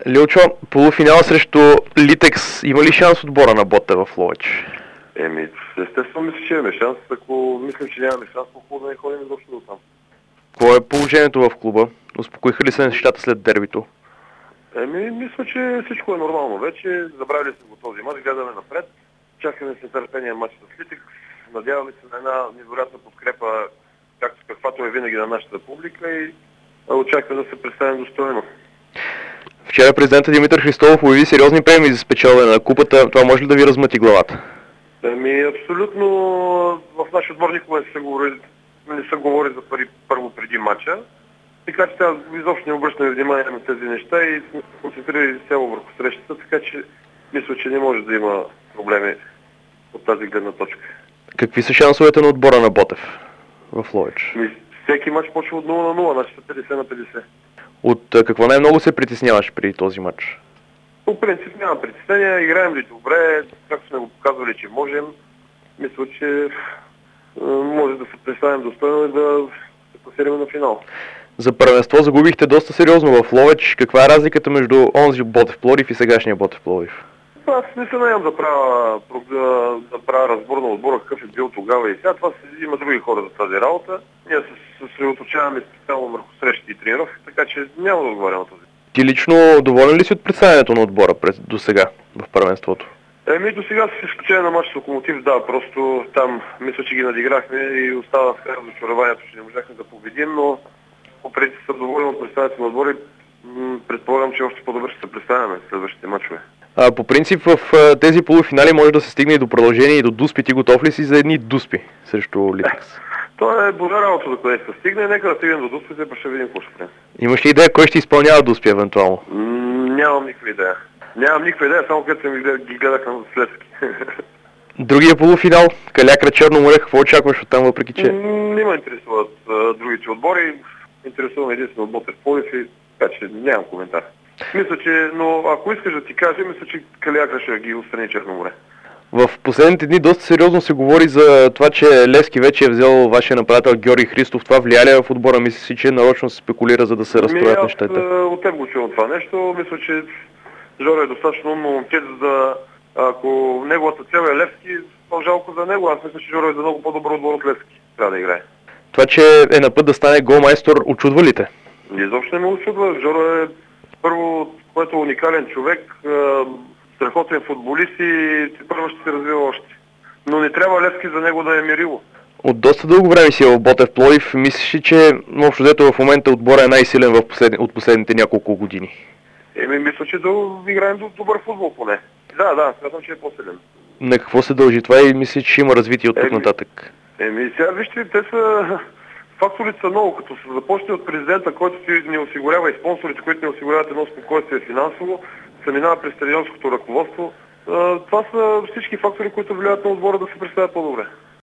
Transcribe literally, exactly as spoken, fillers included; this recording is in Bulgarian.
Лилчо, полуфинал срещу Литекс. Има ли шанс отбора на Ботев в Ловеч? Еми, естествено мисля, че имаме шанс. Ако мислим, че нямаме шанс, по-хубаво да не ходим изобщо до там. Какво е положението в клуба? Успокоиха ли се нещата след дербито? Еми, мисля, че всичко е нормално вече. Забравили сме го този мач, гледаме напред. Чакаме с нетърпение матч с Литекс. Надяваме се на една невероятна подкрепа, както каквато е винаги на нашата публика и очакваме да се представим достойно. Вчера президентът Димитър Христов обяви сериозни премии за спечелване на купата. Това може ли да ви размъти главата? Ами, абсолютно в нашия отбор никога не се говори, не се говори за пари първо преди матча. Така че тя изобщо не обръщаме внимание на тези неща и сме концентрирали цяло върху срещата, така че мисля, че не може да има проблеми от тази гледна точка. Какви са шансовете на отбора на Ботев в Ловеч? Всеки матч почва от нула на нула, значи петдесет на петдесет. От какво най-много се притесняваш при този матч? По принцип няма притеснения, играем ли добре, както сме го показвали, че можем. Мисля, че може да се представим достойно и да се класираме на финал. За първенство загубихте доста сериозно в Ловеч. Каква е разликата между онзи Ботев Пловдив и сегашния Ботев Пловдив? Аз не се наемам да правя, да, да правя разбор на отбора, какъв е бил тогава и сега. Това си има други хора за тази работа. Ние се съсредоточаваме специално върху срещи и тренировки, така че няма да отговарям на този. Ти лично доволен ли си от представянето на отбора през до сега в първенството? Еми до сега с изключение на матч с Локомотив, да, просто там мисля, че ги надиграхме и остава с разочарованието, че не можахме да победим, но по принцип съм доволен от представянето на отбора и предполагам, че още по-добре ще се представяме в следващите мачове. А, по принцип в тези полуфинали може да се стигне и до продължение и до дуспи. Ти готов ли си за едни дуспи срещу Литекс? Това е божа работа, до къде ще стигне. Нека да стигнем до дуспите, па ще видим какво ще правим. Имаш ли идея кой ще изпълнява дуспи евентуално? М- нямам никаква идея. Нямам никаква идея, само където съм ги гледах на Следски. Другия полуфинал, Калиакра Черно море, какво очакваш оттам, въпреки че? Не ме интересуват а, другите отбори. Интересувам единствено от Ботев Пловдив и така че нямам коментар. Мисля, че, но ако искаш да ти кажа, мисля, че Калиакра ще ги отстрани Черно море. В последните дни доста сериозно се говори за това, че Левски вече е взел вашия нападател Георги Христов. Това влияе ли в отбора? Мисля си, че нарочно се спекулира, за да се разстроят Ми, нещата? Аз от теб го чувам това нещо. Мисля, че Жоро е достатъчно умно момче, за да ако неговата цел е Левски, по-жалко за него. Аз мисля, че Жоро е за много по-добър отбор от Левски. Трябва да играе. Това, че е на път да стане голмайстор, очудва ли те? Изобщо не ме очудва. Жоро е първо, което е уникален човек, страхотен футболист и първо ще се развива още. Но не трябва Левски за него да е мерило. От доста дълго време си е в Ботев Пловдив. Мислиш ли, че общо взето в момента отбора е най-силен в послед... от последните няколко години? Еми, мисля, че да играем до добър футбол поне. Да, да, смятам, че е по-силен. На какво се дължи това и мислиш, че има развитие от тук нататък? Еми, сега вижте, те са... Факторите са много, като се започне от президента, който ти ни осигурява и спонсорите, които ни осигуряват едно спокойствие финансово, се минава през треньорското ръководство. Това са всички фактори, които влияят на отбора да се представят по-добре.